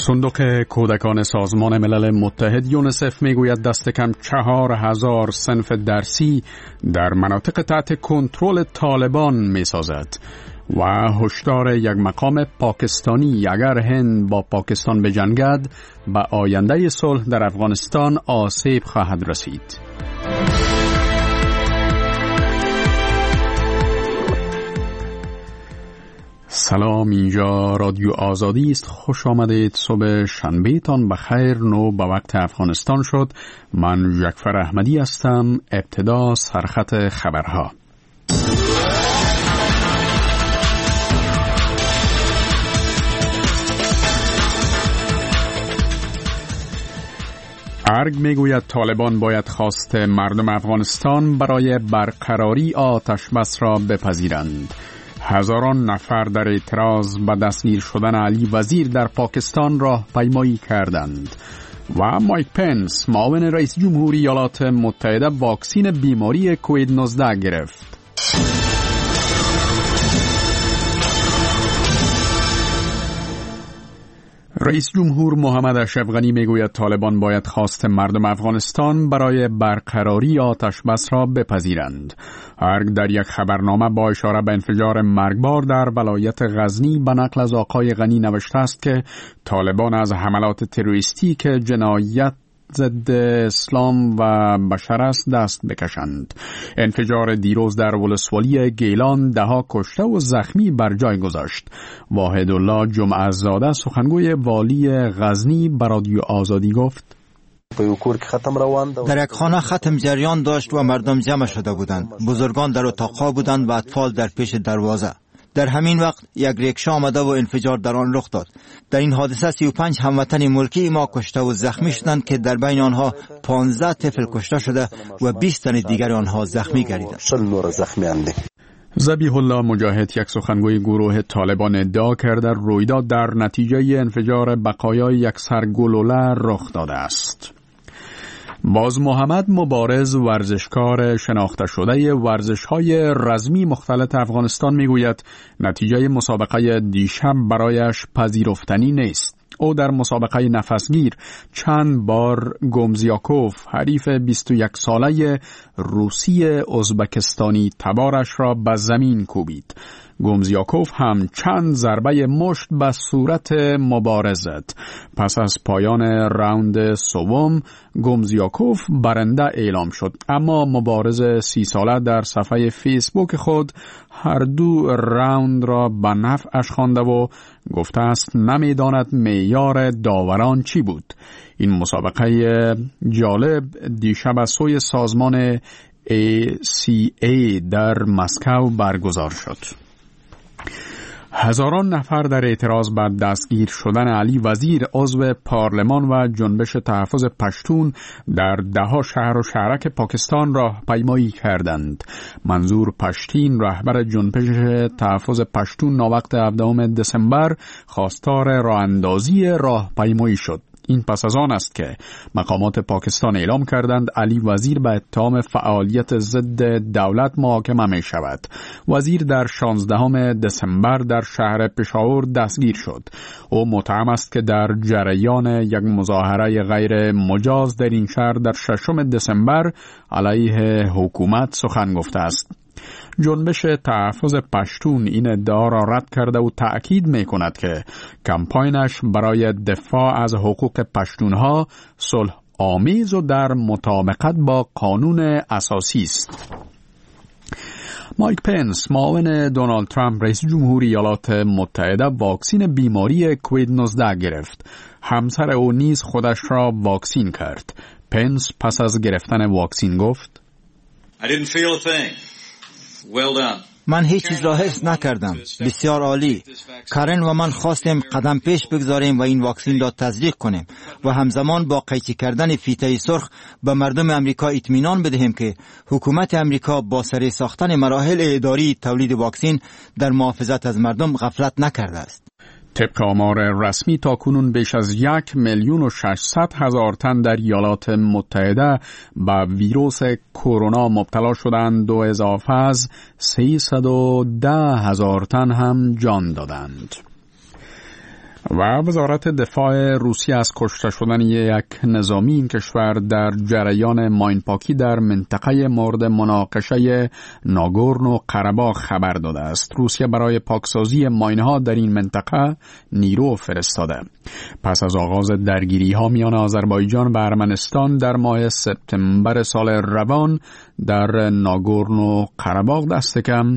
صندوق کودکان سازمان ملل متحد یونیسف میگوید دست کم 4000 صنف درسی در مناطق تحت کنترل طالبان میسازد و هشدار یک مقام پاکستانی اگر هند با پاکستان بجنگد به آینده صلح در افغانستان آسیب خواهد رسید. سلام، اینجا رادیو آزادی است. خوش آمدید. صبح شنبه تان بخیر. نو به وقت افغانستان شد. من جعفر احمدی هستم. ابتدا سرخط خبرها. ارگ میگوید طالبان باید خواست مردم افغانستان برای برقراری آتش بس را بپذیرند. هزاران نفر در اعتراض به دستگیر شدن علی وزیر در پاکستان راهپیمایی کردند و مایک پنس معاون رئیس جمهوری ایالات متحده واکسین بیماری کووید 19 گرفت. رئیس جمهور محمد اشرف غنی میگوید طالبان باید خواست مردم افغانستان برای برقراری آتش بس را بپذیرند. ارگ در یک خبرنامه با اشاره به انفجار مرگبار در ولایت غزنی به نقل از آقای غنی نوشته است که طالبان از حملات تروریستی که جنایت ضد اسلام و بشر است دست بکشند. انفجار دیروز در ولسوالی گیلان 10 کشته و زخمی بر جای گذاشت. واحدالله جمعه زاده سخنگوی والی غزنی به رادیو آزادی گفت: در یک خانه ختم جریان داشت و مردم جمع شده بودند. بزرگان در اتاقها بودند و اطفال در پیش دروازه. در همین وقت یک ریکشا آمده و انفجار در آن رخ داد. در این حادثه 35 هموطن ملکی ما کشته و زخمی شدند که در بین آنها 15 طفل کشته شده و 20 تن دیگر آنها زخمی گردیدند. ذبیح الله مجاهد، یک سخنگوی گروه طالبان، ادعا کرده رویداد در نتیجه انفجار بقایای یک سرگلوله رخ داده است. باز محمد، مبارز ورزشکار شناخته شده ورزش‌های رزمی مختلط افغانستان، میگوید نتیجه مسابقه دیشب برایش پذیرفتنی نیست. او در مسابقه نفسگیر چند بار گومزیاکوف، حریف 21 ساله روسی ازبکستانی تبارش را به زمین کوبید. گومزیاکوف هم چند ضربه مشت به صورت مبارز زد. پس از پایان راوند سوم گومزیاکوف برنده اعلام شد، اما مبارز 30 ساله در صفحه فیسبوک خود هر دو راوند را به نفعش خوانده و گفته است نمیداند معیار داوران چی بود. این مسابقه جالب دیشب از سوی سازمان ACA در مسکو برگزار شد. هزاران نفر در اعتراض به دستگیر شدن علی وزیر عضو پارلمان و جنبش تحفظ پشتون در 10 شهر و شهرک پاکستان راهپیمایی کردند. منظور پشتین، رهبر جنبش تحفظ پشتون، ناوقت 17 دسامبر خواستار راهاندازی راهپیمایی شد. این پس از آن است که مقامات پاکستان اعلام کردند علی وزیر به اتهام فعالیت ضد دولت محاکمه می شود. وزیر در 16 دسامبر در شهر پشاور دستگیر شد. او متهم است که در جریان یک مظاهره غیر مجاز در این شهر در 6 دسامبر علیه حکومت سخن گفته است. جنبش تحفظ پشتون این ادعا را رد کرده و تأکید می کند که کمپاینش برای دفاع از حقوق پشتونها صلح آمیز و در مطابقت با قانون اساسی است. مایک پنس، معاون دونالد ترامپ رئیس جمهوری ایالات متحده، واکسین بیماری کووید 19 گرفت. همسر او نیز خودش را واکسین کرد. پنس پس از گرفتن واکسین گفت: I didn't feel a thing. Well done. من هیچ چیز را حس نکردم. بسیار عالی. کارن و من خواستیم قدم پیش بگذاریم و این واکسین را تزریق کنیم و همزمان با قیچی کردن فیته سرخ به مردم امریکا اطمینان بدهیم که حکومت امریکا با سری ساختن مراحل اداری تولید واکسین در محافظت از مردم غفلت نکرده است. طبق آمار رسمی تاکنون بیش از 1,600,000 تن در ایالات متحده به ویروس کرونا مبتلا شدند و اضافه از 310,000 تن هم جان دادند. و وزارت دفاع روسیه از کشته شدن یک نظامی این کشور در جریان ماینپاکی در منطقه مورد مناقشه ناگورنو قره‌باغ خبر داده است. روسیه برای پاکسازی ماین‌ها در این منطقه نیرو فرستاده. پس از آغاز درگیری‌ها میان آذربایجان و ارمنستان در ماه سپتامبر سال روان در ناگورنو قره‌باغ دست کم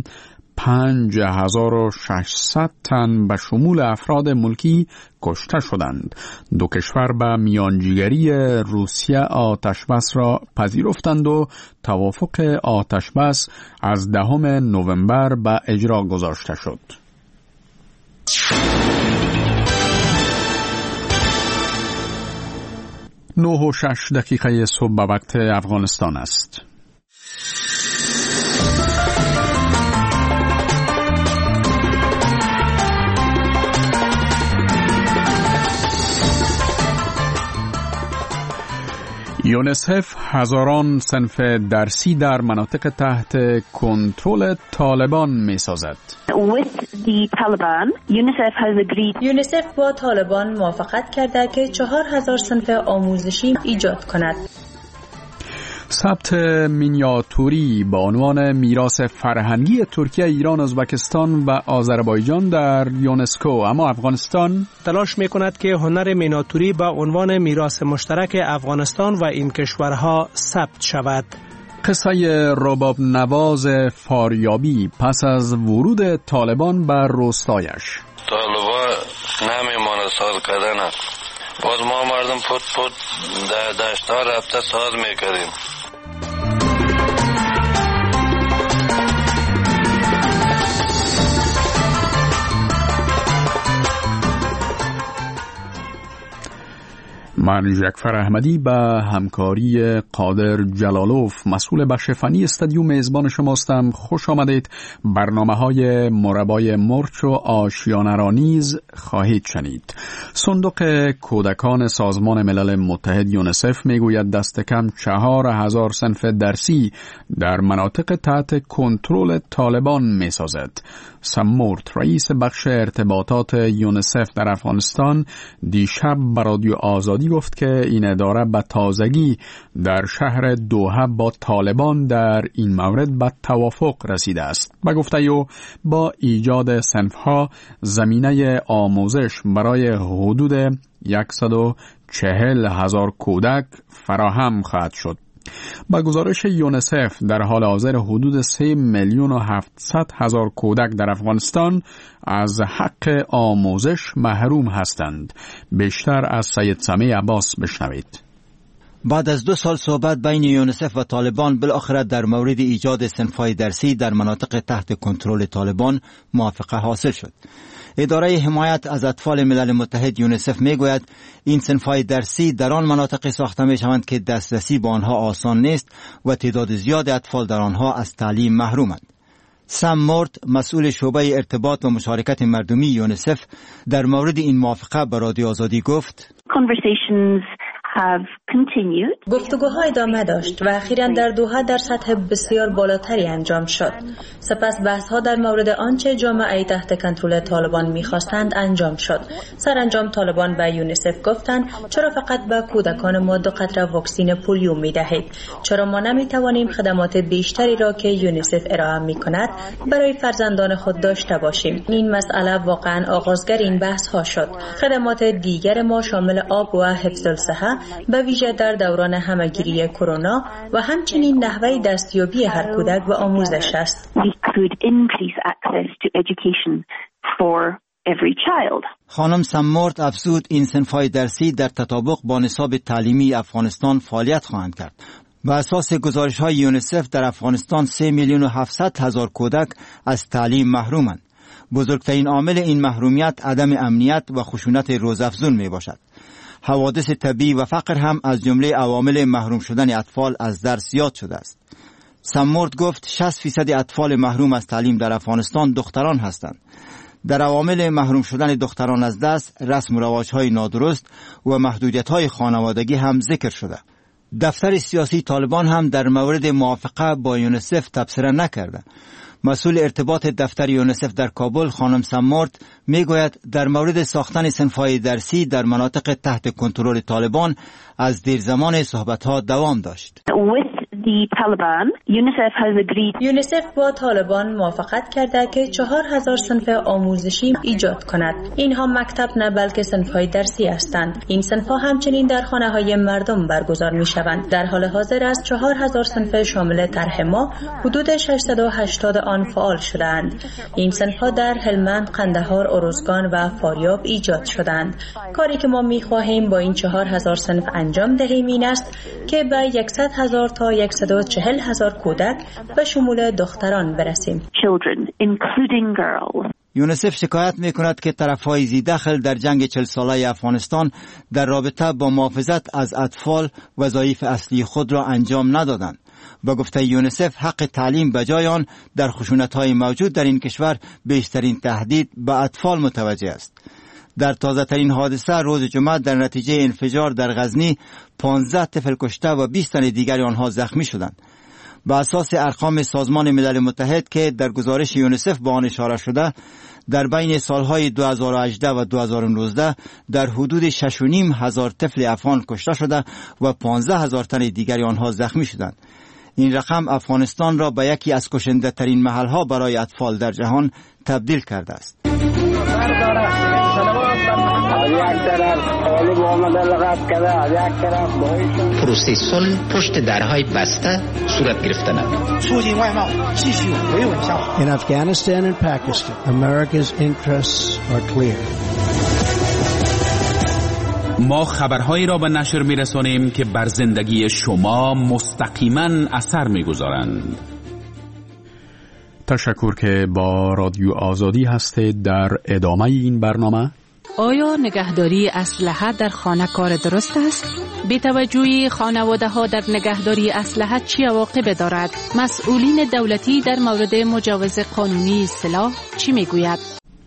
5600 تن به شمول افراد ملکی کشته شدند. دو کشور به میانجیگری روسیه آتشبس را پذیرفتند و توافق آتشبس از 10 نوامبر به اجرا گذاشته شد. 9:06 صبح به وقت افغانستان است. یونسف هزاران صنف درسی در مناطق تحت کنترل طالبان می سازد. یونسف با طالبان موافقت کرده که 4000 صنف آموزشی ایجاد کند. ثبت مینیاتوری با عنوان میراث فرهنگی ترکیه، ایران، ازبکستان و آذربایجان در یونسکو. اما افغانستان تلاش میکند که هنر مینیاتوری با عنوان میراث مشترک افغانستان و این کشورها ثبت شود. قصه رباب نواز فاریابی پس از ورود طالبان بر روستایش. طالبان نمیمانه ساز کردن، باز ما مردم پت در دشتا رفته ساز میکردیم. من جعفر احمدی به همکاری قادر جلالوف مسئول بخش فنی استودیو میزبان شماستم. خوش آمدید. برنامه‌های مربای مرچ و آشیانه را نیز خواهید شنید. صندوق کودکان سازمان ملل متحد یونسف میگوید دست کم 4000 صنف درسی در مناطق تحت کنترل طالبان میسازد. سمورت رئیس بخش ارتباطات یونسف در افغانستان دیشب به رادیو آزادی گفت که این اداره به تازگی در شهر دوحه با طالبان در این مورد به توافق رسیده است. به گفته او با ایجاد صنفها زمینه آموزش برای حدود 140,000 کودک فراهم خواهد شد. با گزارش یونسف در حال حاضر حدود 3,700,000 کودک در افغانستان از حق آموزش محروم هستند. بیشتر از سید سمیع عباس بشنوید. بعد از 2 سال صحبت بین یونسف و طالبان بالاخره در مورد ایجاد صنف‌های درسی در مناطق تحت کنترل طالبان موافقه حاصل شد. اداره حمایت از اطفال ملل متحد یونسف میگوید این صنف‌های درسی در آن مناطق ساخته میشوند که دسترسی به آنها آسان نیست و تعداد زیاد اطفال در آنها از تعلیم محرومند. سم مورت مسئول شعبه ارتباط و مشارکت مردمی یونسف در مورد این موافقه به رادیو آزادی گفت: گفتگوها ادامه داشت و اخیراً در دوحه در سطح بسیار بالاتری انجام شد. سپس بحث‌ها در مورد آنچه جامعه تحت کنترل طالبان می‌خواستند انجام شد. سرانجام طالبان به یونسف گفتند چرا فقط به کودکان ما 2 قطره واکسن پولیو می‌دهید؟ چرا ما نمی‌توانیم خدمات بیشتری را که یونسف ارائه می‌کند برای فرزندان خود داشته باشیم؟ این مسئله واقعاً آغازگر این بحث‌ها شد. خدمات دیگر ما شامل آب و حفظ الصحه به ویژه در دوران همه‌گیری کرونا و همچنین نحوه دستیابی هر کودک به آموزش است. خانم سمورت افزود این صنف‌های درسی در تطابق با نصاب تعلیمی افغانستان فعالیت خواهند کرد. بر اساس گزارش‌های یونسف در افغانستان 3,700,000 کودک از تعلیم محرومند. بزرگترین عامل این محرومیت عدم امنیت و خشونت روزافزون میباشد. حوادث طبیعی و فقر هم از جمله عوامل محروم شدن اطفال از درس زیاد شده است. سمورت گفت 60% اطفال محروم از تعلیم در افغانستان دختران هستند. در عوامل محروم شدن دختران از درس، رسم و رواج‌های نادرست و محدودیت‌های خانوادگی هم ذکر شده. دفتر سیاسی طالبان هم در مورد موافقه با یونسف تبصره نکرده. مسئول ارتباط دفتر یونیسف در کابل خانم سمورت میگوید در مورد ساختن صنف‌های درسی در مناطق تحت کنترل طالبان از دیر زمان صحبت‌ها دوام داشت. یونیسف با طالبان موافقت کرده که 4000 صنف آموزشی ایجاد کند. اینها مکتب نه بلکه صنف‌های درسی هستند. این صنف‌ها همچنین در خانه‌های مردم برگزار می‌شوند. در حال حاضر از 4000 صنف شامل طرح ما حدود 680 آن فعال شدند. این صنف‌ها در هلمند، قندهار، ارزگان و فاریاب ایجاد شدند. کاری که ما می‌خواهیم با این 4000 صنف انجام دهیم این است که به 100,000 تا 140,000 کودک به شمول دختران برسیم. یونیسف شکایت می‌کند که طرف‌های ذی‌دخل در جنگ 40 ساله افغانستان در رابطه با محافظت از اطفال وظایف اصلی خود را انجام ندادند. با گفته یونیسف حق تعلیم به جای آن در خشونت‌های موجود در این کشور بیشترین تهدید به اطفال متوجه است. در تازه‌ترین حادثه روز جمعه در نتیجه انفجار در غزنی 15 طفل کشته و 20 تن دیگر آنها زخمی شدند. بر اساس ارقام سازمان ملل متحد که در گزارش یونیسف به آن اشاره شده، در بین سالهای 2018 و 2019 در حدود 6,500 طفل افغان کشته شده و 15,000 تن دیگر آنها زخمی شدند. این رقم افغانستان را به یکی از کشنده ترین محل‌ها برای اطفال در جهان تبدیل کرده است. پروسه صلح پشت درهای بسته صورت گرفته است. In Afghanistan and Pakistan, America's interests are clear. ما خبرهایی را به نشر می‌رسانیم که بر زندگی شما مستقیما اثر می‌گذارند. تشکر که با رادیو آزادی هستید. در ادامه این برنامه آیا نگهداری اسلحه در خانه کار درست است؟ بی‌توجهی خانواده‌ها در نگهداری اسلحه چه عواقبی دارد؟ مسئولین دولتی در مورد مجوز قانونی سلاح چی میگوید؟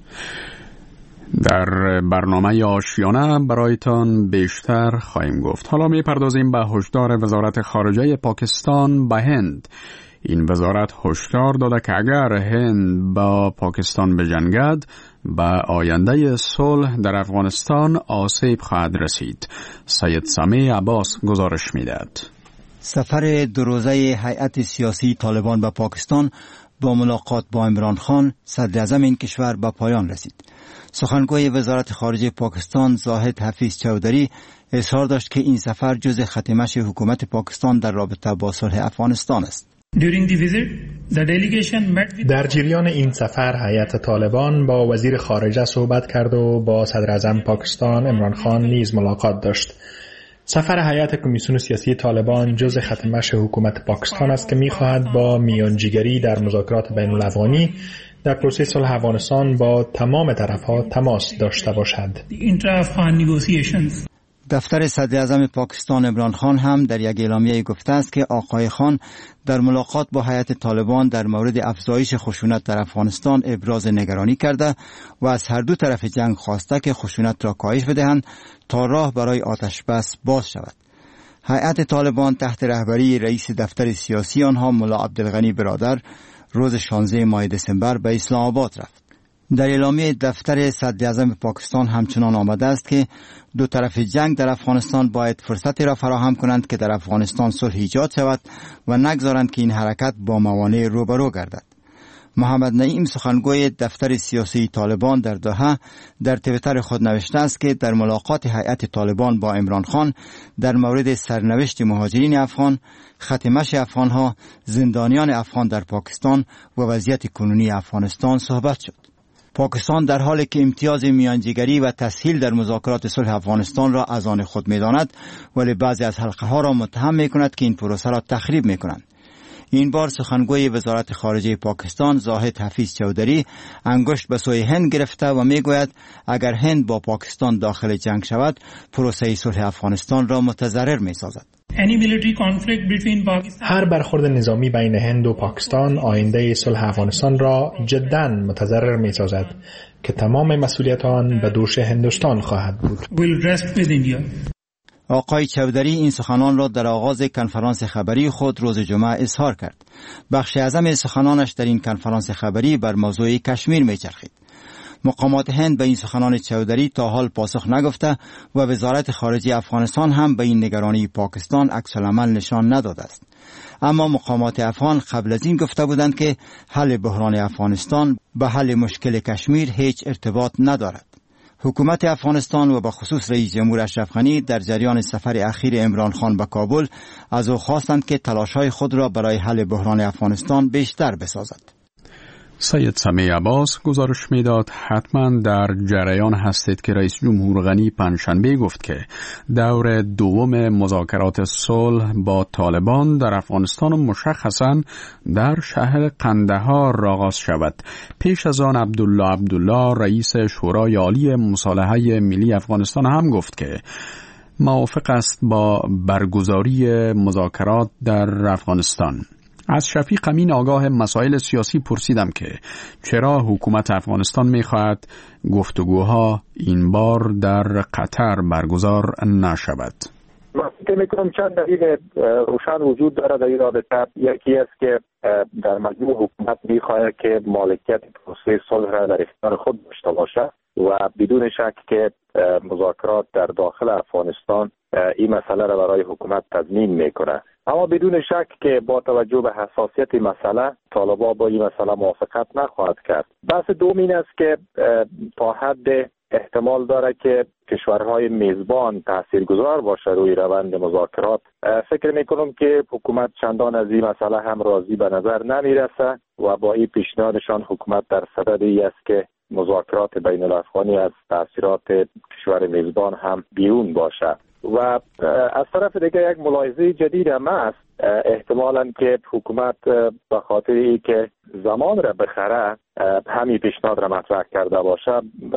در برنامه آشیانه برایتان بیشتر خواهیم گفت. حالا میپردازیم به هشدار وزارت خارجه پاکستان به هند. این وزارت هشدار داده که اگر هند با پاکستان بجنگد به آینده صلح در افغانستان آسیب خواهد رسید. سید سمی عباس گزارش میدهد. سفر دو روزه هیئت سیاسی طالبان به پاکستان با ملاقات با عمران خان صدر اعظم این کشور به پایان رسید. سخنگوی وزارت خارجه پاکستان زاهد حفیظ چودری اظهار داشت که این سفر جزء خط مشی حکومت پاکستان در رابطه با صلح افغانستان است. در جریان این سفر هیئت طالبان با وزیر خارجه صحبت کرد و با صدر اعظم پاکستان عمران خان نیز ملاقات داشت. سفر هیئت کمیسیون سیاسی طالبان جزء خط مشی حکومت پاکستان است که می‌خواهد با میانجیگری در مذاکرات بین‌الافغانی در پروسه صلح افغانستان با تمام طرف‌ها تماس داشته باشد. دفتر صدر اعظم پاکستان عمران خان هم در یک اعلامیه گفته است که آقای خان در ملاقات با هیئت طالبان در مورد افزایش خشونت در افغانستان ابراز نگرانی کرده و از هر دو طرف جنگ خواسته که خشونت را کاهش بدهند تا راه برای آتش بس باز شود. هیئت طالبان تحت رهبری رئیس دفتر سیاسی آنها ملا عبدالغنی برادر روز 16 ماه دسامبر به اسلام آباد رفت. در اعلامیه دفتر صدر اعظم پاکستان همچنان آمده است که دو طرف جنگ در افغانستان باید فرصتی را فراهم کنند که در افغانستان صلح ایجاد شود و نگذارند که این حرکت با موانع روبرو گردد. محمد نعیم سخنگوی دفتر سیاسی طالبان در دوحه در توییتر خود نوشته است که در ملاقات هیئت طالبان با عمران خان در مورد سرنوشت مهاجرین افغان، خط مشی افغانها، زندانیان افغان در پاکستان و وضعیت کنونی افغانستان صحبت شد. پاکستان در حالی که امتیاز میانجیگری و تسهیل در مذاکرات صلح افغانستان را از آن خود می‌داند، ولی بعضی از حلقه ها را متهم می‌کند که این پروسه را تخریب می‌کنند. این بار سخنگوی وزارت خارجه پاکستان زاهد حفیظ چودری انگشت به سوی هند گرفته و میگوید اگر هند با پاکستان داخل جنگ شود پروسه صلح افغانستان را متضرر می‌سازد. هر برخورد نظامی بین هند و پاکستان آینده صلح افغانستان را جداً متضرر می‌سازد که تمام مسئولیت آن به دوش هندوستان خواهد بود. آقای چودری این سخنان را در آغاز کنفرانس خبری خود روز جمعه اظهار کرد. بخش اعظم سخنانش در این کنفرانس خبری بر موضوع کشمیر می‌چرخید. مقامات هند به این سخنان چودری تا حال پاسخ نگفته و وزارت خارجه افغانستان هم به این نگرانی پاکستان عکس العمل نشان نداده است. اما مقامات افغان قبل از این گفته بودند که حل بحران افغانستان به حل مشکل کشمیر هیچ ارتباط ندارد. حکومت افغانستان و به خصوص رئیس جمهور اشرف غنی در جریان سفر اخیر عمران خان به کابل از او خواستند که تلاش‌های خود را برای حل بحران افغانستان بیشتر بسازد. سید سمیع عباس گزارش میداد حتما در جریان هستید که رئیس جمهور غنی پنجشنبه گفت که دور دوم مذاکرات صلح با طالبان در افغانستان مشخصا در شهر قندهار آغاز شود. پیش از آن عبدالله رئیس شورای عالی مصالحه ملی افغانستان هم گفت که موافق است با برگزاری مذاکرات در افغانستان. از شفیق امین آگاه مسائل سیاسی پرسیدم که چرا حکومت افغانستان می‌خواهد گفتگوها این بار در قطر برگزار نشود. من فکر می‌کنم چند دلیل روشن وجود دارد در این رابطه. یکی است که در مجموع حکومت می‌خواهد که مالکیت پروسه صلح را در اختیار خود داشته باشد و بدون شک که مذاکرات در داخل افغانستان این مسئله را برای حکومت تضمین می‌کند. اما بدون شک که با توجه به حساسیت مسئله طالبان با این مسئله موافقت نخواهد کرد. بحث دوم این است که تا حد احتمال داره که کشورهای میزبان تاثیرگذار باشه روی روند مذاکرات. فکر میکنم که حکومت چندان از این مسئله هم راضی به نظر نمیرسه و با این پیشنهادشان حکومت در صدد ای است که مذاکرات بین الافغانی از تاثیرات کشور میزبان هم بیرون باشه. و از طرف دیگه یک ملاحظه جدید هم است، احتمالاً که حکومت به خاطر ای که زمان را بخره همین پیشنهاد را مطرح کرده باشه،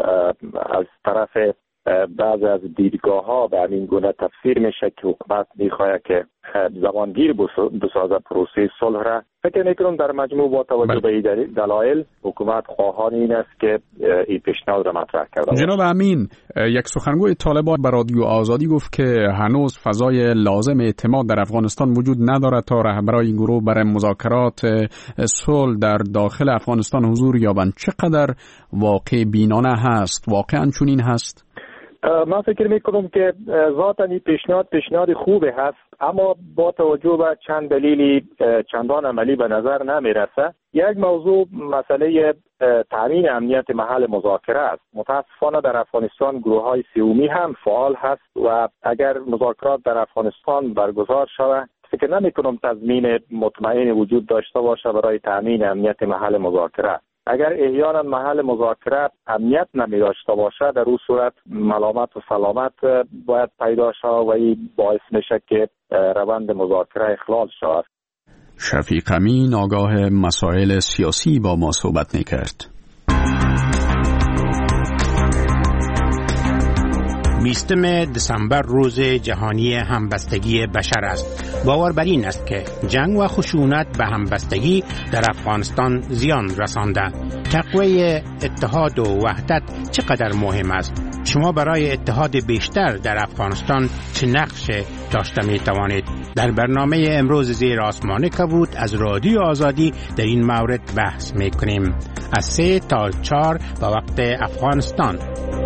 از طرف بعض از دیدگاه ها به همین گونه تفسیر میشه که حکومت میخواد که زمانگیر بسازه پروسه صلح را. فکر میکنم در مجموع با توجه به این دلایل حکومت خواهان این است که این پیشنهاد را مطرح کرده. جناب امین، یک سخنگوی طالبان به رادیو آزادی گفت که هنوز فضای لازم اعتماد در افغانستان وجود ندارد تا رهبران این گروه برای مذاکرات صلح در داخل افغانستان حضور یابند. چقدر واقع بینانه هست؟ واقعا چنین هست؟ من فکر میکنم که ذاتاً این پیشنهاد خوبی هست، اما با توجه به چند دلیلی چندان عملی به نظر نمیرسه. یک موضوع مسئله تامین امنیت محل مذاکره است. متاسفانه در افغانستان گروه‌های سیومی هم فعال هست و اگر مذاکرات در افغانستان برگزار شود فکر نمیکنم تضمین مطمئن وجود داشته باشه برای تامین امنیت محل مذاکره. اگر احیانا محل مذاکره امنیت نمی داشته باشه، در اون صورت ملامت و سلامت باید پیدا شود و این باعث میشه که روند مذاکره اخلال شود. شفیق امین آگاه مسائل سیاسی با ما صحبت میکرد. 20 دسامبر روز جهانی همبستگی بشر است. باور بر این است که جنگ و خشونت به همبستگی در افغانستان زیان رسانده. تقویت اتحاد و وحدت چقدر مهم است؟ شما برای اتحاد بیشتر در افغانستان چه نقش داشته می توانید؟ در برنامه امروز زیر آسمان کبود از رادیو آزادی در این مورد بحث می کنیم. از 3 تا 4 به وقت افغانستان.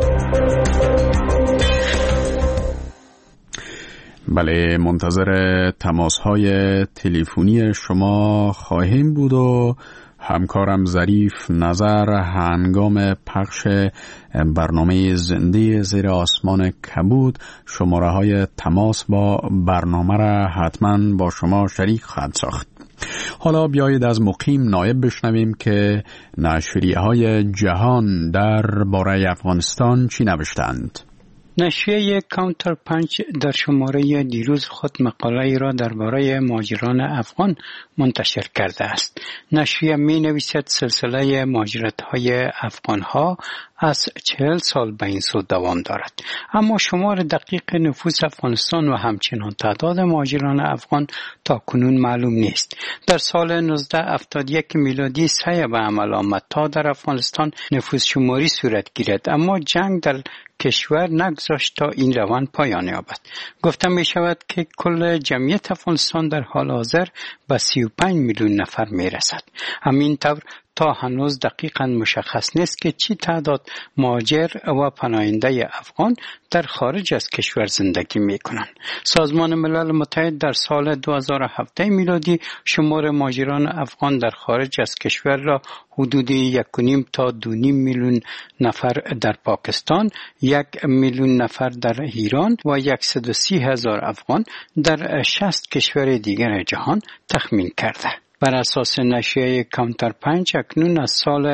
بله، منتظر تماس‌های تلفنی شما خواهیم بود و همکارم ظریف نظر هنگام پخش برنامه زنده زیر آسمان کبود شماره‌های تماس با برنامه را حتما با شما شریک خواهد ساخت. حالا بیایید از مقیم نایب بشنویم که نشریه‌های جهان در باره افغانستان چی نوشتند. نشریه کانتر پنچ در شماره دیروز خود مقاله را درباره مهاجران افغان منتشر کرده است. نشریه می نویسد سلسله مهاجرت‌های افغان‌ها از 40 سال به این سو دوام دارد، اما شمار دقیق نفوس افغانستان و همچنان تعداد مهاجران افغان تا کنون معلوم نیست. در سال 1971 میلادی سعی به عمل آمد تا در افغانستان نفوس شماری صورت گیرد، اما جنگ در کشور نگذاشت تا این روند پایان یابد. گفته می شود که کل جمعیت افغانستان در حال حاضر به 35 میلیون نفر می رسد. همین طور تا هنوز دقیقاً مشخص نیست که چی تعداد مهاجر و پناهنده افغان در خارج از کشور زندگی می کنند. سازمان ملل متحد در سال 2017 میلادی شمار مهاجران افغان در خارج از کشور را حدود 1.5 تا 2.5 میلیون نفر در پاکستان، 1 میلیون نفر در ایران و 130,000 افغان در 60 کشور دیگر جهان تخمین کرده. بر اساس نشریه کانتر پنچ اکنون از سال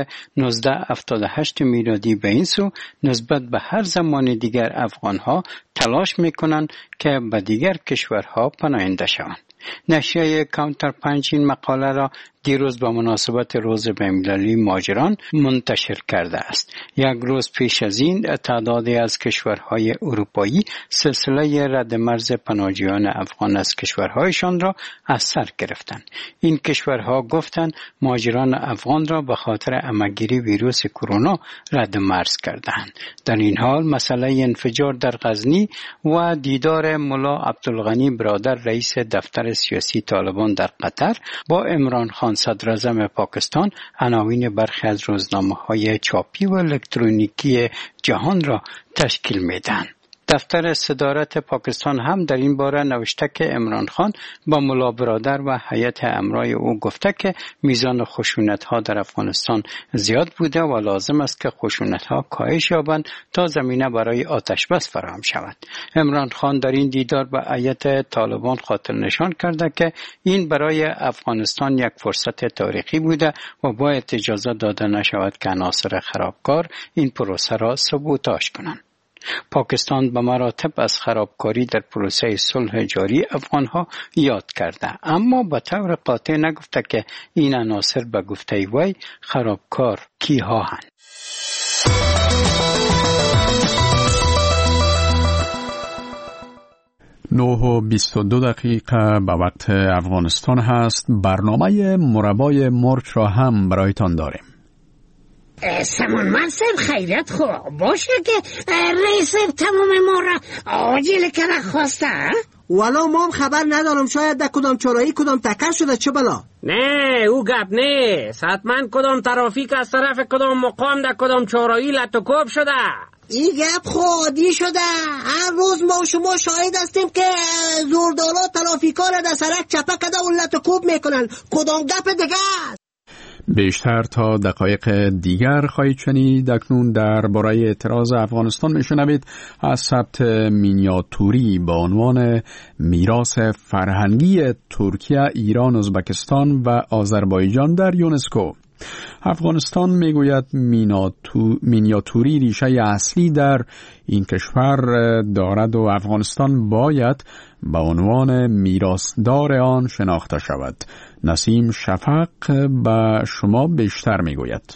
1978 میلادی به این سو نسبت به هر زمان دیگر افغانها تلاش میکنند که به دیگر کشورها پناهنده شوند. نشریه کانتر پنچ این مقاله را دیروز به مناسبت روز بین‌المللی مهاجران منتشر کرده است. یک روز پیش از این تعدادی از کشورهای اروپایی سلسله رد مرز پناهجویان افغان از کشورهایشان را از سر گرفتند. این کشورها گفتند مهاجران افغان را به خاطر عمه‌گیری ویروس کرونا رد مرز کردند. در این حال مسئله انفجار در غزنی و دیدار ملا عبدالغنی برادر رئیس دفتر سیاسی طالبان در قطر با عمران خان صدر اعظم پاکستان عناوین برخی از روزنامه‌های چاپی و الکترونیکی جهان را تشکیل می‌دهند. دفتر صدارت پاکستان هم در این باره نوشته که عمران خان با ملا برادر و هیئت امرای او گفته که میزان خشونت‌ها در افغانستان زیاد بوده و لازم است که خشونت‌ها کاهش یابند تا زمینه برای آتش بس فراهم شود. عمران خان در این دیدار به هیئت طالبان خاطر نشان کرده که این برای افغانستان یک فرصت تاریخی بوده و باید اجازه داده نشود که عناصر خرابکار این پروسه را سابوتاژ کنند. پاکستان به مراتب از خرابکاری در پروسه صلح جاری افغانها یاد کرده، اما به طور قاطع نگفته که این عناصر به گفته وی خرابکار کیها هستند. 9:22 به وقت افغانستان هست. برنامه مربای مرچ را هم برایتان داریم. سمون منصب خیریت خوب باشه که رئیس تمام ما را عاجل کنه خواسته. والا ما هم خبر ندارم، شاید در کدام چرایی کدام تکر شده چه بلا. نه او گپ نیست، حتما کدام ترافیک از طرف کدام مقام در کدام چرایی لطوکوب شده. این گپ خودی شده. هر روز ما و شما شاهد هستیم که زوردالا ترافیکا را در سرک چپه کده و لطوکوب میکنن. کدام گپ دیگه است؟ بیشتر تا دقایق دیگر خواهید شنید. اکنون درباره اعتراض افغانستان میشنوید از ثبت مینیاتوری با عنوان میراث فرهنگی ترکیه، ایران، ازبکستان و آذربایجان در یونسکو. افغانستان میگوید مینیاتوری ریشه اصلی در این کشور دارد و افغانستان باید به عنوان میراثدار آن شناخته شود. نسیم شفق به شما بیشتر میگوید.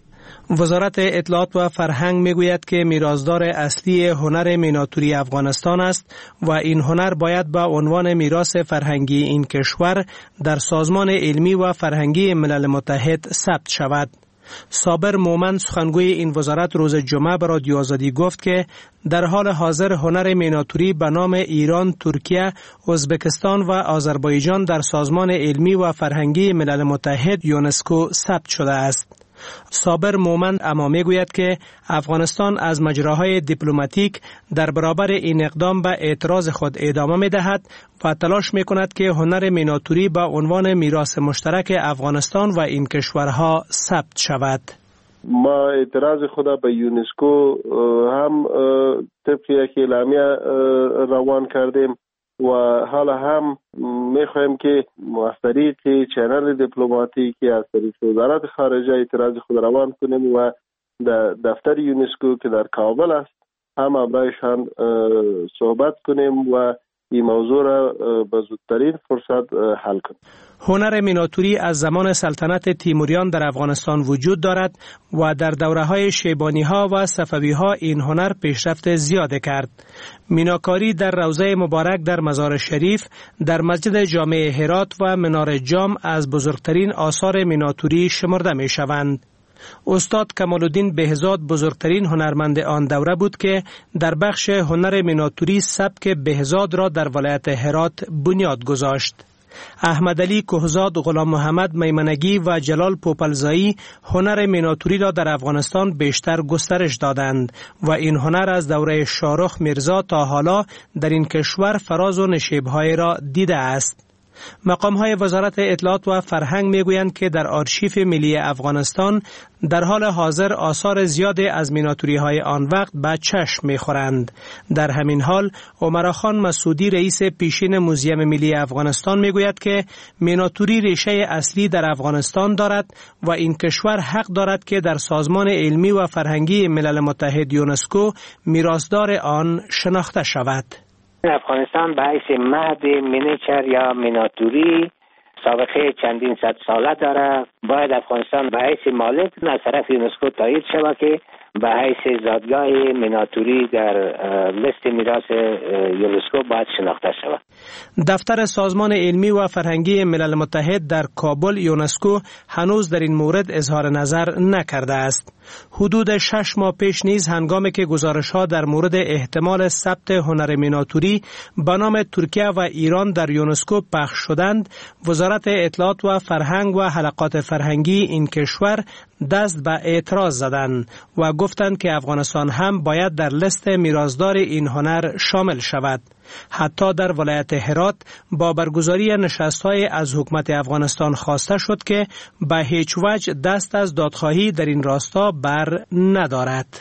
وزارت اطلاعات و فرهنگ میگوید که میراثدار اصلی هنر مینیاتوری افغانستان است و این هنر باید به عنوان میراث فرهنگی این کشور در سازمان علمی و فرهنگی ملل متحد ثبت شود. صابر مومن سخنگوی این وزارت روز جمعه به رادیو آزادی گفت که در حال حاضر هنر مینیاتوری به نام ایران، ترکیه، ازبکستان و آذربایجان در سازمان علمی و فرهنگی ملل متحد یونسکو ثبت شده است. صابر مومن اما میگوید که افغانستان از مجراهای دیپلماتیک در برابر این اقدام به اعتراض خود ادامه می‌دهد و تلاش می‌کند که هنر مینیاتوری به عنوان میراث مشترک افغانستان و این کشورها ثبت شود. ما اعتراض خود به یونسکو هم طبق یک اعلامیه روان کردیم و حالا هم میخوایم که از طریق چنل دیپلماتیکی از طریق وزارت خارجه اعتراض خود روان کنیم و در دفتر یونسکو که در کابل است هم امرایشان صحبت کنیم و این موضوع را به زودترین فرصت حل کنیم. هنر مینیاتوری از زمان سلطنت تیموریان در افغانستان وجود دارد و در دوره‌های شیبانی‌ها و صفوی‌ها این هنر پیشرفت زیاده کرد. میناکاری در روضه مبارک در مزار شریف، در مسجد جامع هرات و منار جام از بزرگترین آثار مینیاتوری شمرده می‌شوند. استاد کمالالدین بهزاد بزرگترین هنرمند آن دوره بود که در بخش هنر میناتوری سبک بهزاد را در ولایت هرات بنیاد گذاشت. احمد علی کهزاد، غلام محمد میمنگی و جلال پوپلزایی هنر میناتوری را در افغانستان بیشتر گسترش دادند و این هنر از دوره شاهرخ میرزا تا حالا در این کشور فراز و نشیب‌های را دیده است. مقام‌های وزارت اطلاعات و فرهنگ می‌گویند که در آرشیف ملی افغانستان در حال حاضر آثار زیادی از میناتوری‌های آن وقت به چشم می‌خورند. در همین حال عمرخان مسعودی رئیس پیشین موزیم ملی افغانستان می‌گوید که میناتوری ریشه اصلی در افغانستان دارد و این کشور حق دارد که در سازمان علمی و فرهنگی ملل متحد یونسکو میراثدار آن شناخته شود. افغانستان به حیث مهد مینیچر یا میناتوری سابقه چندین صد ساله داره. باید افغانستان به حیث مالک از طرف یونسکو تایید شود که به حیث زادگاه میناتوری در لیست میراث یونسکو باید شناخته شود. دفتر سازمان علمی و فرهنگی ملل متحد در کابل یونسکو هنوز در این مورد اظهار نظر نکرده است. حدود 6 ماه پیش نیز هنگامی که گزارش‌ها در مورد احتمال ثبت هنر میناتوری به نام ترکیه و ایران در یونسکو پخش شدند، وزارت اطلاعات و فرهنگ و حلقات فرهنگی این کشور دست به اعتراض زدند و گفتند که افغانستان هم باید در لیست میراثدار این هنر شامل شود. حتی در ولایت هرات با برگزاری نشست‌های از حکومت افغانستان خواسته شد که به هیچ وجه دست از دادخواهی در این راستا بر ندارد.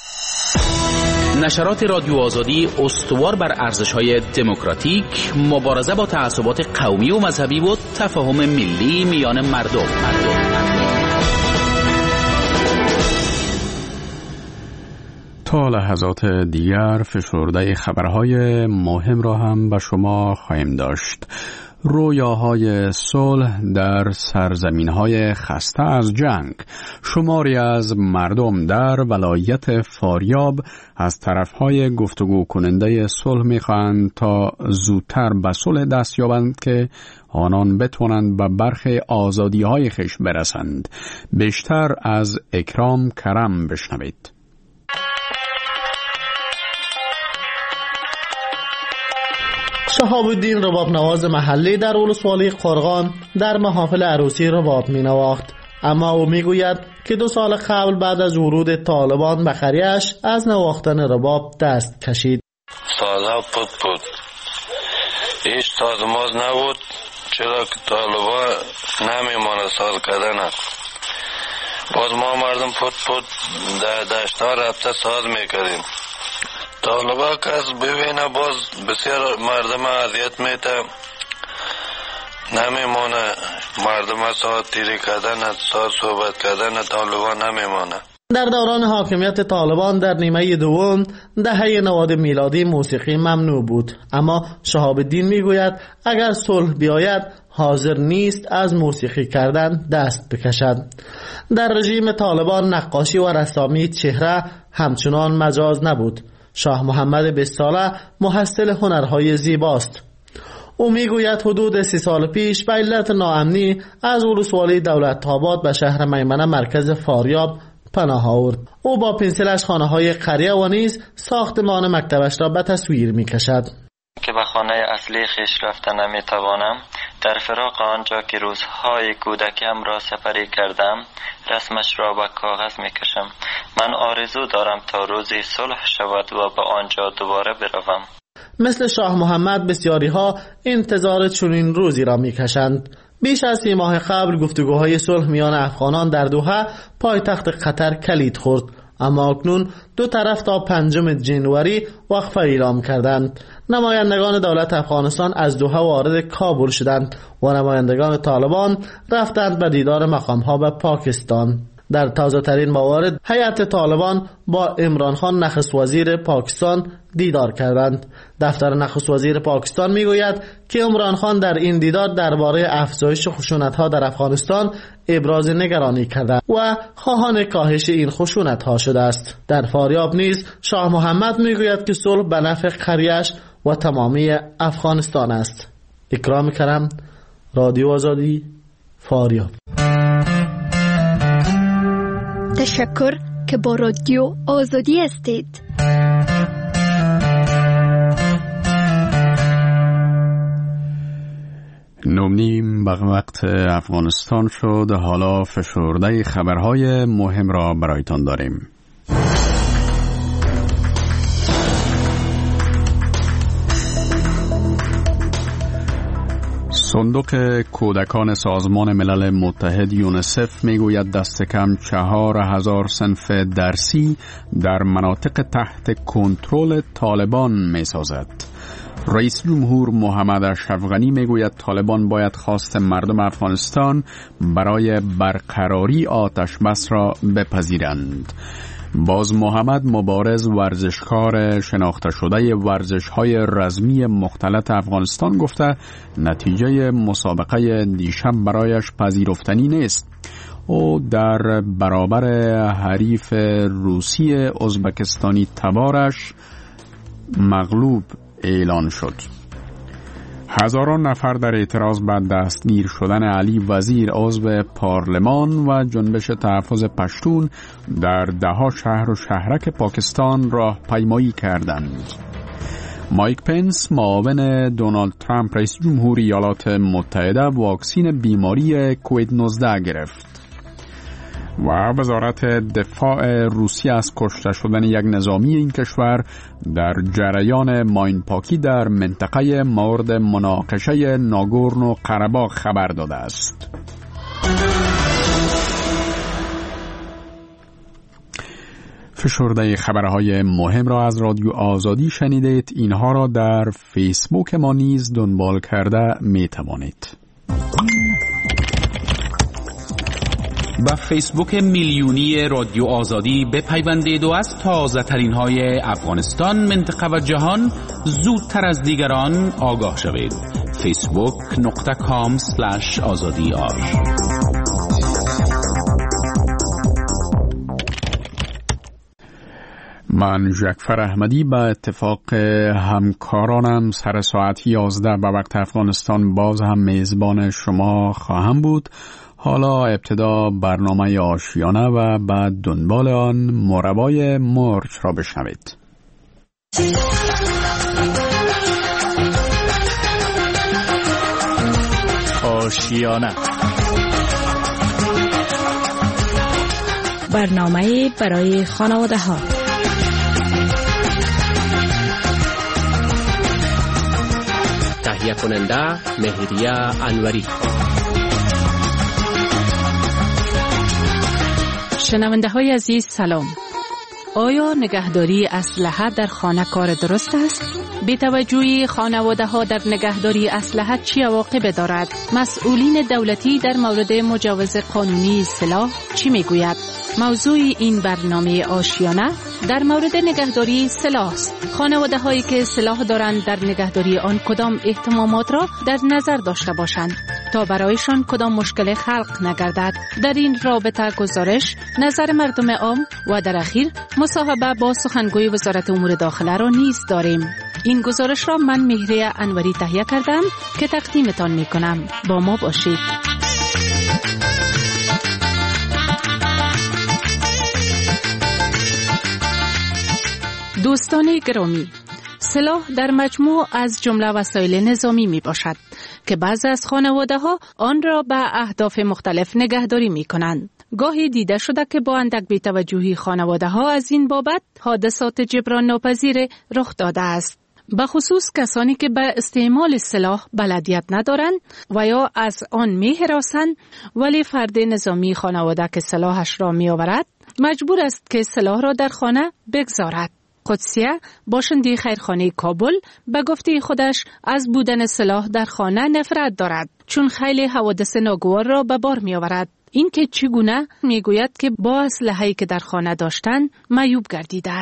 نشرات رادیو آزادی استوار بر ارزش‌های دموکراتیک، مبارزه با تعصبات قومی و مذهبی و تفاهم ملی میان مردم. تا لحظات دیگر فشرده خبرهای مهم را هم به شما خواهیم داشت. رویاهای صلح در سرزمین‌های خسته از جنگ. شماری از مردم در ولایت فاریاب از طرفهای گفتگو کننده صلح می‌خواهند تا زودتر به صلح دست یابند که آنان بتوانند به برخی آزادی‌های خویش برسند. بیشتر از اکرام کرم بشنوید. شهاب الدین رباب نواز محلی در ولسوالی قرغان در محافل عروسی رباب می نواخت، اما او می گوید که 2 سال قبل بعد از ورود طالبان به قریه‌اش از نواختن رباب دست کشید. سازه بود هیچ سازماز نبود، چرا که طالبان نمیمانه ساز کردن. باز ما مردم پود در دشتار رفته ساز میکردیم. طالبا کس ببینه باز بسیار مردم اذیت میته، نمیمانه مردم ساعت تیری کردن، ساعت صحبت کردن طالبا نمیمانه. در دوران حاکمیت طالبان در نیمه دوم دهه 90 میلادی موسیقی ممنوع بود، اما شهاب الدین میگوید اگر صلح بیاید حاضر نیست از موسیقی کردن دست بکشد. در رژیم طالبان نقاشی و رسامی چهره همچنان مجاز نبود. شاه محمد 20 ساله محصل هنرهای زیباست. او میگوید حدود 30 سال پیش به علت ناامنی از ولسوالی دولت‌آباد به شهر میمنه مرکز فاریاب پناه آورد. او با پنسلش خانه‌های قریه و نیز ساختمان مکتبش را به تصویر می‌کشد. که به خانه اصلی خویش رفتن نمی‌توانم، در فراق آنجا که روزهای کودکیم را سپری کردم رسمش را به کاغذ می‌کشم. من آرزو دارم تا روزی صلح شود و به آنجا دوباره بروم. مثل شاه محمد بسیاری ها انتظار چنین روزی را می‌کشند. بیش از 3 ماه قبل گفتگوهای صلح میان افغانان در دوحه پایتخت قطر کلید خورد، اما اکنون 2 طرف تا 5 ژانویه وقفه اعلام کردند. نمایندگان دولت افغانستان از دوحه وارد کابل شدند و نمایندگان طالبان رفتند به دیدار مقام‌ها به پاکستان. در تازه ترین موارد هیئت طالبان با عمران خان نخست وزیر پاکستان دیدار کردند. دفتر نخست وزیر پاکستان میگوید که عمران خان در این دیدار درباره افزایش خشونت‌ها در افغانستان ابراز نگرانی کرده و خواهان کاهش این خشونت‌ها شده است. در فاریاب نیز شاه محمد میگوید که صلح به نفع قریه‌اش و تمامی افغانستان است. اکرام کرم، رادیو آزادی، فاریاب. تشکر که با رادیو آزادی هستید. نیم به وقت افغانستان شد. حالا فشرده خبرهای مهم را برایتان داریم. صندوق کودکان سازمان ملل متحد یونیسف میگوید دست کم 4000 صنف درسی در مناطق تحت کنترل طالبان میسازد. رئیس جمهور محمد اشرف غنی میگوید طالبان باید خواست مردم افغانستان برای برقراری آتش بس را بپذیرند. باز محمد مبارز ورزشکار شناخته شده ورزش‌های رزمی مختلط افغانستان گفته نتیجه مسابقه دیشب برایش پذیرفتنی نیست. او در برابر حریف روسی ازبکستانی تبارش مغلوب اعلان شد. هزاران نفر در اعتراض به دستگیر شدن علی وزیر عضو پارلمان و جنبش تحفظ پشتون در دهها شهر و شهرک پاکستان راه پیمایی کردند. مایک پنس معاون دونالد ترامپ رئیس جمهوری ایالات متحده واکسین بیماری کووید 19 گرفت. و وزارت دفاع روسیه از کشته شدن یک نظامی این کشور در جریان ماینپاکی در منطقه مورد مناقشه ناگورنو قره‌باغ خبر داده است. فشرده خبرهای مهم را از رادیو آزادی شنیدید. اینها را در فیسبوک ما نیز دنبال کرده می توانید. با فیسبوک میلیونی رادیو آزادی بپیوندید و از تازه ترین های افغانستان، منطقه و جهان زودتر از دیگران آگاه شوید. facebook.com/azadi.ir. من جعفر احمدی به اتفاق همکارانم سر ساعت 11 به وقت افغانستان باز هم میزبان شما خواهم بود. حالا ابتدا برنامه آشیانه و بعد دنبال آن مربای مرچ را بشنوید. آشیانه، برنامه برای خانواده ها. تهیه کننده مهریه انوری. شنونده های عزیز سلام. آیا نگهداری اسلحه در خانه کار درست است؟ بی توجهی خانواده ها در نگهداری اسلحه چی عواقب دارد؟ مسئولین دولتی در مورد مجوز قانونی سلاح چی میگوید؟ موضوع این برنامه آشیانه در مورد نگهداری سلاح است. خانواده هایی که سلاح دارند در نگهداری آن کدام اهتمامات را در نظر داشته باشند تا برایشان کدام مشکل خلق نگردد. در این رابطه گزارش، نظر مردم عام و در اخیر مصاحبه با سخنگوی وزارت امور داخله را نیز داریم. این گزارش را من مهریه انوری تهیه کردم که تقدیمتان می کنم. با ما باشید. دوستان گرامی، سلاح در مجموع از جمله وسایل نظامی می باشد که بعضی از خانواده ها آن را به اهداف مختلف نگهداری می کنند. گاهی دیده شده که با اندک بی‌توجهی خانواده ها از این بابت حادثات جبران ناپذیر رخ داده است. به خصوص کسانی که به استعمال سلاح بلدیت ندارند و یا از آن می هراسند، ولی فرد نظامی خانواده که سلاحش را می آورد مجبور است که سلاح را در خانه بگذارد. قدسیه، باشنده خیرخانه کابل، به گفته خودش از بودن سلاح در خانه نفرت دارد چون خیلی حوادث ناگوار را به بار می آورد. این که چگونه میگوید که با اسلحه‌ای که در خانه داشتن معیوب گردیده است.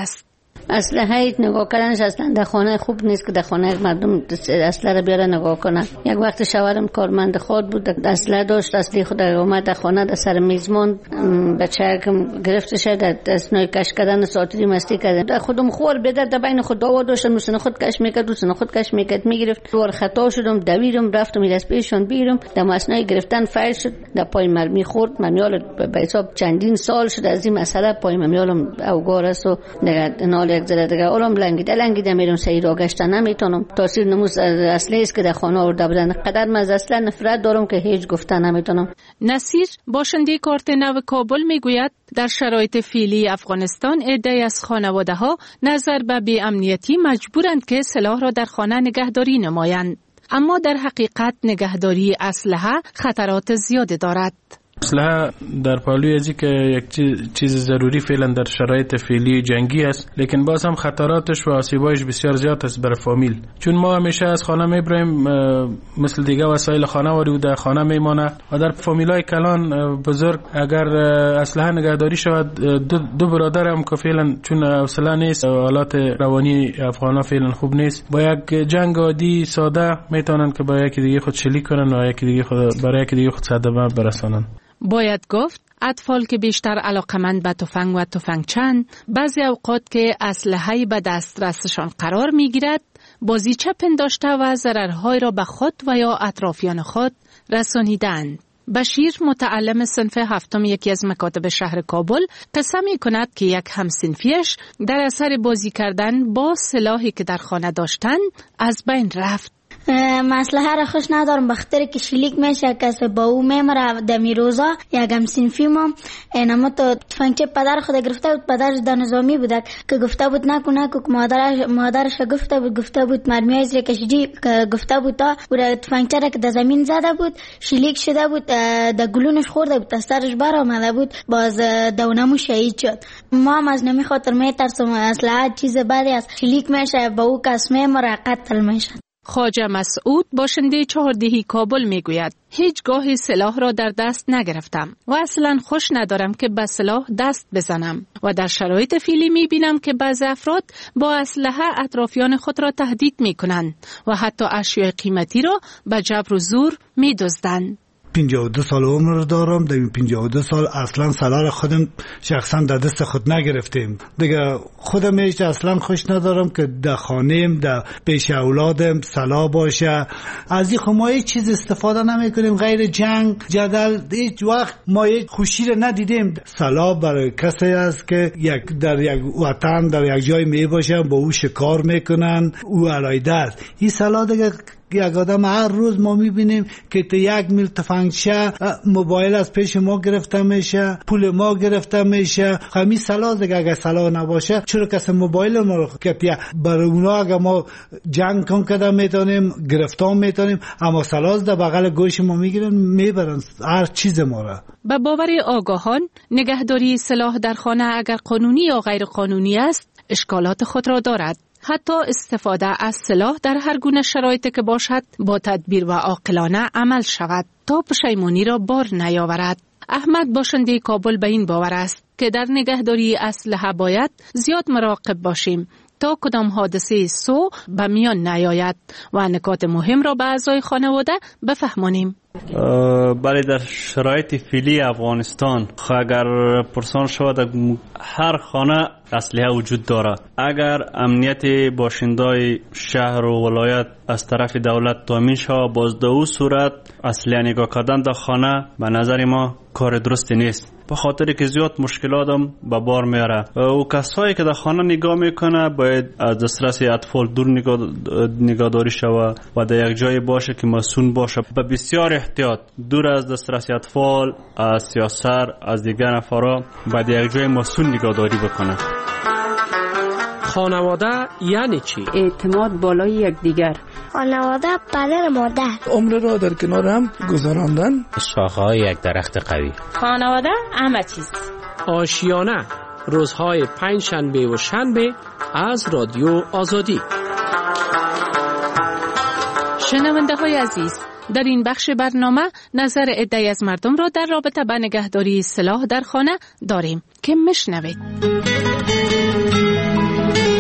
اسلحه نگاه کردنش اصلا در خانه خوب نیست که در خانه مردم اسلحه رو بیاره نگاه کنن. یک وقت شوهرم کارمند خود بود، اسلحه داشت، اسلحه خود اومد در خانه در سر میز ماند، بچه گرفته شد در اثنای کش کردن ساعتی مستی کردن. خودم خور بدر در بین خود دعوا داشتم، دوستان خود کش میکرد، دوستان خود کش میکرد، میگرفت. دور خطا شدم، دویدم رفتم از پیشون بیرم، در اثنای گرفتن فایل شد، در پای مرمی خورد. مرمیال به حساب چندین سال شد از این مسئله، پای مرمیالم اوگار است و نال یک ذره دیگه اولم لنگیده میرم سعی را گشتن نمیتونم. تاثیر نموز اصلی است که در خانه آورده بودن. قدر من از اصلا نفرت دارم که هیچ گفتن نمیتونم. نصیر باشنده کارت نو کابل میگوید در شرایط فعلی افغانستان عده‌ای از خانواده‌ها نظر به بی‌امنیتی مجبورند که سلاح را در خانه نگهداری نمایند، اما در حقیقت نگهداری اسلحه خطرات زیادی دارد. اسلحه در پالوی ازی که یک چیز ضروری فعلا در شرایط فعلی جنگی است، لیکن باز هم خطراتش و آسیبایش بسیار زیاد است برای فامیل. چون ما همیشه از خانه میبریم، مثل دیگه وسایل خانواری و در خانه میمانه و در فامیلای کلان بزرگ اگر اسلحه نگهداری شود، دو برادر هم که فعلا چون حوصله نیست، حالات روانی افغانا فعلا خوب نیست، با یک جنگ عادی ساده میتونن که با یکی دیگه خود شلیک کنن و یکی دیگه خود برای یکی دیگه خود صدمه برسانن. باید گفت اطفال که بیشتر علاقمند به تفنگ و تفنگچند، بعضی اوقات که اسلحه‌ای به دسترسشان قرار میگیرد، بازیچه پنداشته و ضررهای را به خود و یا اطرافیان خود رسانیدند. بشیر متعلم صنف هفتم یکی از مکاتب شهر کابل قصه می کند که یک همصنفیش در اثر بازی کردن با سلاحی که در خانه داشتند از بین رفت. مسئله را خوش ندارم بخاطر که شلیک میشه کسی با او میمره دمی روزا. یک همصنفی ما اینما تو تفنگچه پدر خود گرفته بود، پدرش در نظامی بود که گفته بود نکو که مادرش گفته بود مرمیای زیر کشیدی، گفته بود تا و تفنگچه را که در زمین زده بود شلیک شده بود، در گلونش خورده بود، از سرش برآمده بود، باز دونمو شهید شد. ما هم از نمی خاطر میترسم اسلحه چیز بدی است، شلیک میشه با او کس میمره قتل میشه. خواجه مسعود باشنده چهاردهی کابل میگوید هیچگاه سلاح را در دست نگرفتم و اصلا خوش ندارم که به سلاح دست بزنم و در شرایط فعلی میبینم که بعضی افراد با اسلحه اطرافیان خود را تهدید میکنند و حتی اشیاء قیمتی را به جبر و زور میدزدند. 52 سال عمر دارم. در این 52 سال اصلا سلاح خودم شخصا در دست خود نگرفتیم دیگه. خودم هیچ اصلا خوش ندارم که در خانه‌ام در پیش اولادم سلاح باشه. از این ما هیچ چیز استفاده نمی کنیم غیر جنگ جدل. هیچ وقت ما هیچ خوشی رو ندیدیم. سلاح برای کسی است که در یک وطن در یک جای می باشه، با او شکار میکنن، او علایده است. این سلاح دیگه یک آدم هر روز ما میبینیم که تا 1 میل تفنگچه، موبایل از پیش ما گرفته میشه، پول ما گرفته میشه. همین سلاح دیگه اگه سلاح نباشه چرا کسی موبایل ما رو کپیه؟ برای اونا اگه ما جنگ کن کده میتونیم، گرفتار میتونیم، اما سلاح در بغل گوش ما میگیرن میبرن هر چیز ما را. به باور آگاهان نگهداری سلاح در خانه اگر قانونی یا غیر قانونی است اشکالات خود را دارد. حتی استفاده از سلاح در هر گونه شرایطی که باشد با تدبیر و عاقلانه عمل شود تا پشیمانی را بار نیاورد. احمد باشنده کابل به این باور است که در نگهداری اسلحه باید زیاد مراقب باشیم تا کدام حادثه سو به میان نیاید و نکات مهم را به اعضای خانواده بفهمانیم. بله، در شرایط فعلی افغانستان اگر پرسان شود هر خانه اسلحه وجود دارد. اگر امنیت باشندای شهر و ولایت از طرف دولت تامین شود، باز در او صورت اسلحه نگاه کردن در خانه به نظر ما کار درستی نیست، به خاطر که زیاد مشکلات هم به بار میاره. و کسایی که در خانه نگاه میکنه باید از دسترس اطفال دور نگهداری شود و در یک جای باشه که مسئول باشه. به بسیار احتیاط دور از دسترس اطفال، از سیاسر، از دیگر نفرا و در یک جای مسئول نگهداری بکنه. خانواده یعنی چی؟ اعتماد بالای یکدیگر. خانواده پدر مادر. عمر را در کنار هم گذراندن. شاخه‌های یک درخت قوی. خانواده همه چیز. آشیانه روزهای 5 شنبه و شنبه از رادیو آزادی. شنونده های عزیز، در این بخش برنامه نظر عده‌ای از مردم را در رابطه با نگهداری سلاح در خانه داریم که میشنوید.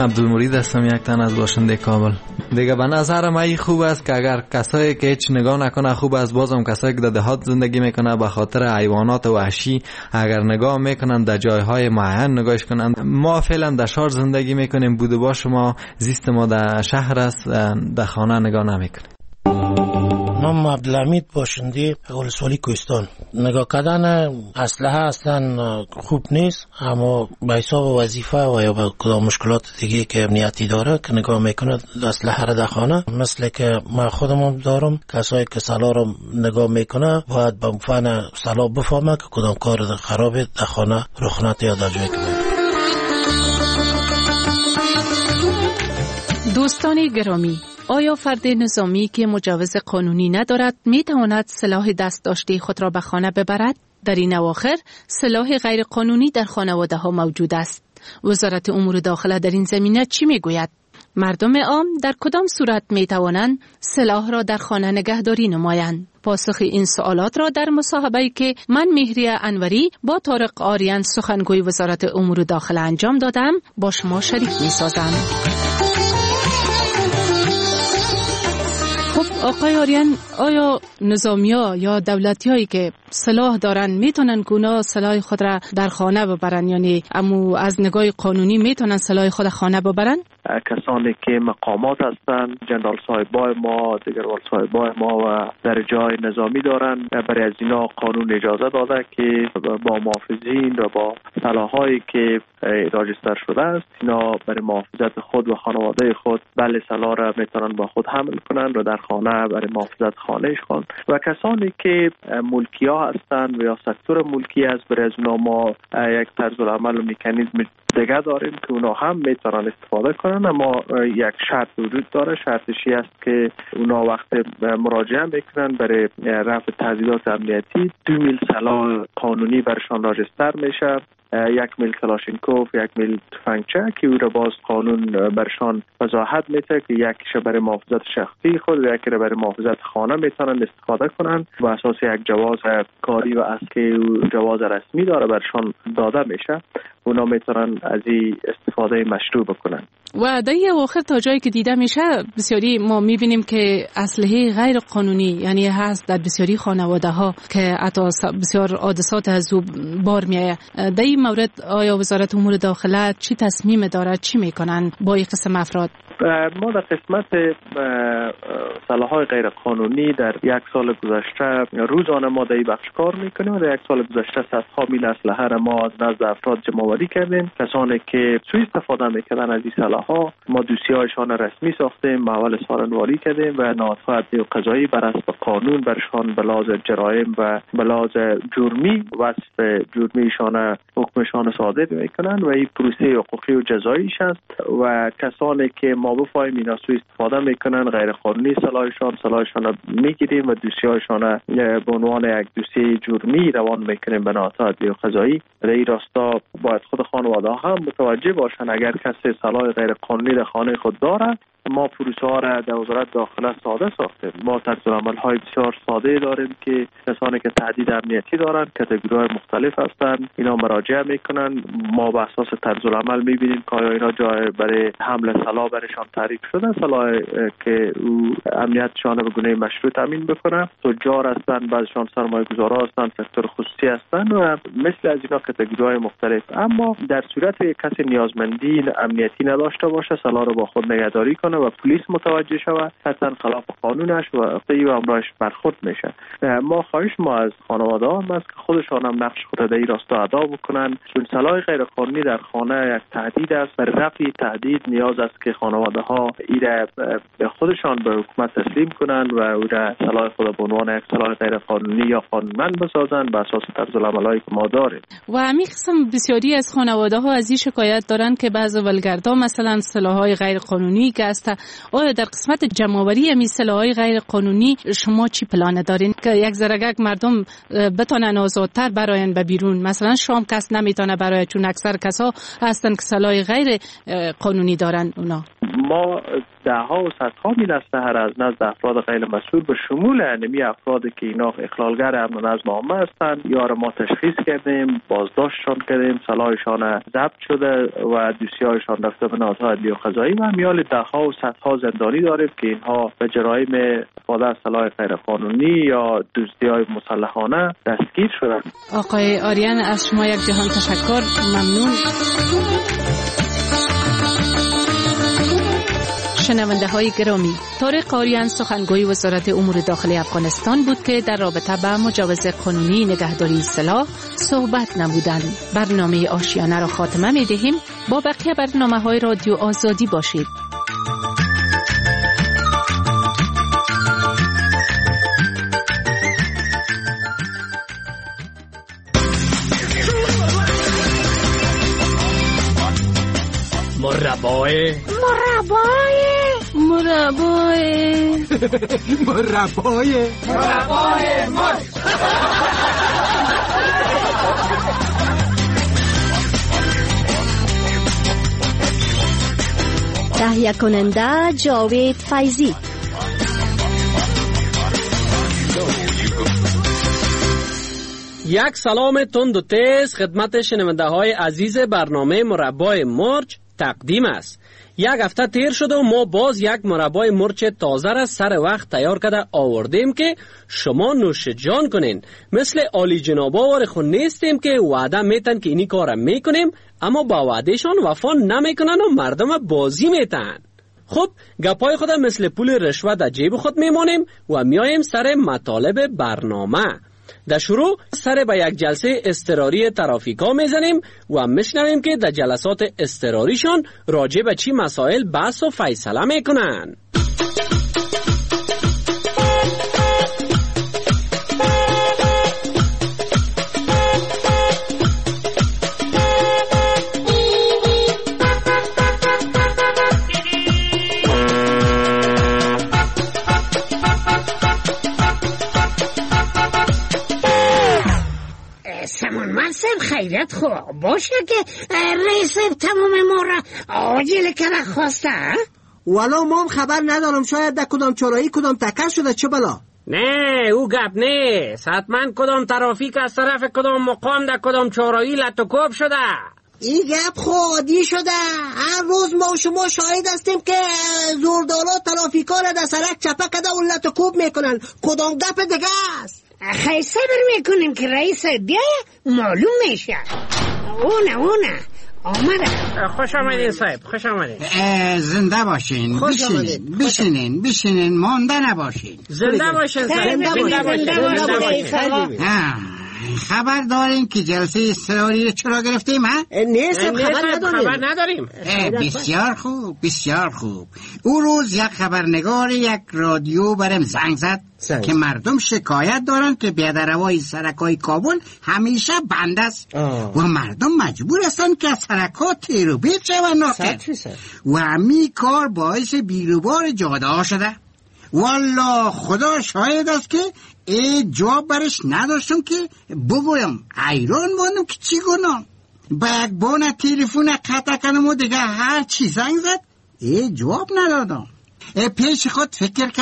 عبدالمرید هستم، یک تن از باشنده کابل. دیگه به نظر من خوب است که اگر کسایی که هیچ نگاه نکنه خوب است، بازم کسایی که در دهات زندگی میکنه به خاطر حیوانات وحشی اگر نگاه میکنن در جایهای معین نگاهش کنن. ما فعلا در شهر زندگی میکنیم، بود و باش ما زیست ما در شهر است، در خانه نگاه نمیکنیم. نام عبدالحمید باشنده ولسوالی کوهستان. نگاه کردن اسلحه اصلا خوب نیست، اما به حساب وظیفه و یا به کدام مشکلات دیگه که امنیتی داره که نگاه میکنه اسلحه را در خانه، مثل که من خودم دارم، کسایی که سلاح را نگاه میکنه باید به فن سلاح بفهمه که کدام کار خرابه در خانه رخ نده یا در جایی که دوستان گرامی، آیا فرد نظامی که مجوز قانونی ندارد می تواند سلاح دست داشته خود را به خانه ببرد؟ در این اواخر سلاح غیر قانونی در خانواده ها موجود است. وزارت امور داخله در این زمینه چی می گوید؟ مردم عام در کدام صورت می توانند سلاح را در خانه نگهداری نمایند؟ پاسخ این سوالات را در مصاحبه‌ای که من مهریه انوری با طارق آریان سخنگوی وزارت امور داخله انجام دادم با شما شریک می سازم. آقای آریان، آیا نظامی‌ها یا دولتی‌هایی که سلاح دارن میتونن گونه سلاح خود را در خانه ببرن، یعنی امو از نگاه قانونی میتونن سلاح خود خانه ببرن؟ کسانی که مقامات هستند، جنرال صاحبای ما، دیگران صاحبای ما و در جای نظامی دارن، برای از اینا قانون اجازه داده که با محافظین و با سلاحایی که راجستر شده است اینا برای محافظت خود و خانواده خود بله سلاح را میتونن با خود حمل کنن و در خانه برای محافظت خانهش خون. و کسانی که ملکی ها هستند و یا سکتور ملکی است، برای از اونا ما یک طرز العمل و مکانیزم دیگه داریم که اونا هم میتونن استفاده کنن، اما یک شرط وجود داره. شرطش است که اونا وقت مراجعه میکنن برای رفع تهدیدات امنیتی 2 میل سلاح قانونی برشان راجستر میشه، 1 میل کلاشینکوف، 1 میل تفنگچه که او را باز قانون برشان وضاحت میده که یکیش برای محافظت شخصی خود و یکی را برای محافظت خانه میتونن استفاده کنن و اساس یک جواز کاری و اسکی و جواز رسمی داره برشان داده میشه. اونا میتونن از این استفاده مشروع بکنن. و در این اواخر تا جایی که دیده میشه بسیاری ما میبینیم که اسلحه غیر قانونی یعنی هست در بسیاری خانواده ها که حتی بسیار حادثات از او بار میآید. در این مورد آیا وزارت امور داخله چی تصمیم داره، چی میکنن با این قسم افراد؟ ما در قسمت سلاح‌های غیر قانونی در 1 سال گذشته روزانه ما در این بخش کار میکنیم و در 1 سال گذشته صدها میل اسلحه را ما از نزد افراد جمع‌آوری کردیم. کسانی که سوء استفاده میکردن از این سلاح‌ها ما دوسیه‌هایشان رسمی ساختیم، محول سارنواری کردیم و نهادهای عدلی و قضایی بر اساس قانون برشان به لحاظ جرایم و به لحاظ جرمی وصف جرمیشان حکمشان صادر میکنن و این پروسه حقوقی و جزاییش است. و کسانی که ما بفهمیم اینا سوء استفاده میکنن غیر قانونی سلاحشان را میگیریم و دوسیه‌هایشان به عنوان یک دوسیه جرمی روان میکنیم به نهادهای عدلی و قضایی. در این راستا باید خود خانواده هم متوجه باشن اگر کسی سلاح غیر قانونی در خانه خود دارد. ما پروسه ها را در وزارت داخله ساده ساختیم. ما طرزالعمل های بسیار ساده داریم که کسانی که تهدید امنیتی دارند، کاتگوری مختلف هستند، اینا مراجعه میکنن. ما به اساس طرزالعمل میبینیم که آیا اینا جای برای حمل سلاح برشان تعریف شده، سلاح که او امنیتشان به گونه مشروع تامین بکنه. تجار هستند، بعضیشان سرمایه‌گذارا هستند، سکتور خصوصی هستند و مثل از اینا کاتگوری مختلف. اما در صورت کسی نیازمندی امنیتی نداشته باشه، سلاح رو با خود نگهداری کنه و پلیس متوجه شود، حتما خلاف قانونش و اقتدای و امرایش برخورد میشه. ما خواهش ما از خانواده هم است که خودشان هم نقش خود در این راستا ادا بکنن، چون سلاح غیر قانونی در خانه یک تهدید است. برای رفع تهدید نیاز است که خانواده ها ایره به خودشان به حکومت تسلیم کنن و او را سلاح خود به عنوان یک سلاح غیر قانونی یا قانونمند بسازن به اساس طرزالعملایی که ما داریم. و همین قسم بسیاری از خانواده ها از این شکایت دارن که بعضی ولگردا مثلا سلاح‌های غیر قانونی که است. آیا در قسمت جمع‌آوری همین سلاح‌های غیر قانونی شما چی پلان دارین که یک ذره مردم بتونن آزادتر براین به بیرون؟ مثلا شام کس نمیتونه برای، چون اکثر کسا هستن که سلاح غیر قانونی دارن اونا. ما دهها و صدها میل اسلحه از نزد افراد غیر مسئول به شمول انمی افرادی که اینا اخلالگر امن و نظم عامه هستند یار ما تشخیص کردیم، بازداشتشان کردیم، سلاحشان ضبط شده و دوسیه‌هایشان رفته به نهادهای عدلی و قضایی و میال دهها و صدها زندانی داریم که اینها به جرایم استفاده از سلاح غیر قانونی یا دزدی‌های مسلحانه دستگیر شدند. آقای آریان از شما یک جهان تشکر. ممنون. شنونده های گرامی، طارق آریان سخنگوی وزارت امور داخلی افغانستان بود که در رابطه با مجوز قانونی نگهداری سلاح صحبت نمودند. برنامه آشیانه را خاتمه می دهیم. با بقیه برنامه های رادیو آزادی باشید. مربای تهیه کننده جاوید فیضی. یک سلام تند و تیز خدمت شنونده های عزیز برنامه مربای مرچ تقدیم است. یک هفته تیر شده و ما باز یک مربای مرچ تازه را سر وقت تیار کرده آوردیم که شما نوش جان کنین. مثل عالی جنابا وارخون نیستیم که وعده میتن که اینی کارم میکنیم اما با وعدهشان وفا نمیکنن و مردم بازی میتن. خب گپای خود مثل پول رشوه در جیب خود میمانیم و میایم سر مطالب برنامه. در شروع سر به یک جلسه اضطراری ترافیکا میزنیم و میشنویم که در جلسات اضطراریشان راجع به چی مسائل بحث و فیصله میکنن. خیرت خوب باشه که رئیس تمام ما را عاجل کرده خواسته. والا ما هم خبر ندارم، شاید در کدام چرایی کدام تکر شده چه بلا. نه او گپ نیست، حتما کدام ترافیک از طرف کدام مقام در کدام چرایی لطوکوب شده. این گپ خودی شده. هر روز ما و شما شاهد هستیم که زوردالا ترافیکا را در سرک چپه کده و لطوکوب میکنن. کدام گپ دیگه است؟ خیلی صبر میکنیم که رئیس بیایه معلوم میشه. اونه آمده. خوش آمدین صاحب، خوش آمدین. زنده باشین. بشینین مانده نباشین. زنده باشین صاحب. خبر دارین که جلسه اضطراری رو چرا گرفتیم ها؟ نیستم خبر نداریم. بسیار خوب. او روز یک خبرنگار یک رادیو برم زنگ زد که مردم شکایت دارن که بیادروای سرکای کابل همیشه بند است و مردم مجبور هستن که از سرکا تیر و بیت شون ناکن و همی کار باعث بیروبار جاده ها شده. والله خدا شاهد است که جواب برش نداشتم که بگویم. ایران ماندم که چی کنم. با یک بانه تلفن قطع کنم و دیگه هر چی زنگ زد جواب ندادم. پیش خود فکر